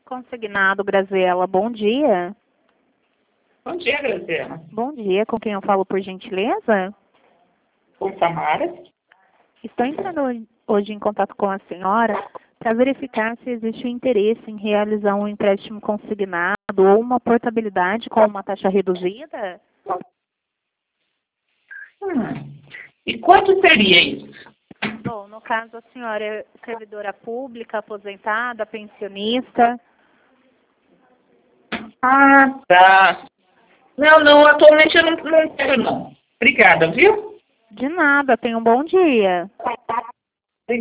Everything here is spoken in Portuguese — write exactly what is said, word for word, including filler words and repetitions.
Consignado, Graziela, bom dia. Bom dia, Graziela. Bom dia, com quem eu falo, por gentileza? Com Samara. Estou entrando hoje em contato com a senhora para verificar se existe interesse em realizar um empréstimo consignado ou uma portabilidade com uma taxa reduzida. Hum. E quanto seria isso? Bom, no caso, a senhora é servidora pública, aposentada, pensionista. Ah, tá. Não, não, atualmente eu não, não quero, não. Obrigada, viu? De nada, tenha um bom dia.